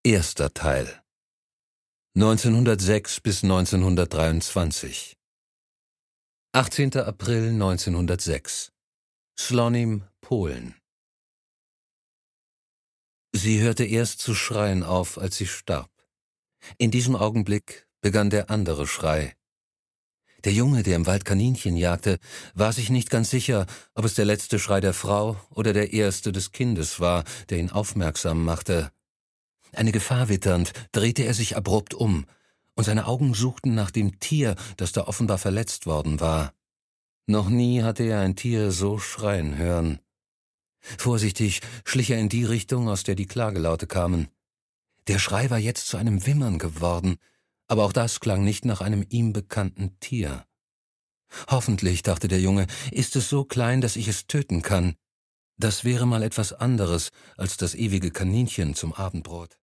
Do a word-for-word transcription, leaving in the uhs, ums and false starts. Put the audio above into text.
Erster Teil neunzehnhundertsechs bis neunzehnhundertdreiundzwanzig. achtzehnter April neunzehnhundertsechs. Slonim, Polen. Sie hörte erst zu schreien auf, als sie starb. In diesem Augenblick begann der andere Schrei. Der Junge, der im Wald Kaninchen jagte, war sich nicht ganz sicher, ob es der letzte Schrei der Frau oder der erste des Kindes war, der ihn aufmerksam machte. Eine Gefahr witternd, drehte er sich abrupt um, und seine Augen suchten nach dem Tier, das da offenbar verletzt worden war. Noch nie hatte er ein Tier so schreien hören. Vorsichtig schlich er in die Richtung, aus der die Klagelaute kamen. Der Schrei war jetzt zu einem Wimmern geworden, aber auch das klang nicht nach einem ihm bekannten Tier. Hoffentlich, dachte der Junge, ist es so klein, dass ich es töten kann. Das wäre mal etwas anderes als das ewige Kaninchen zum Abendbrot.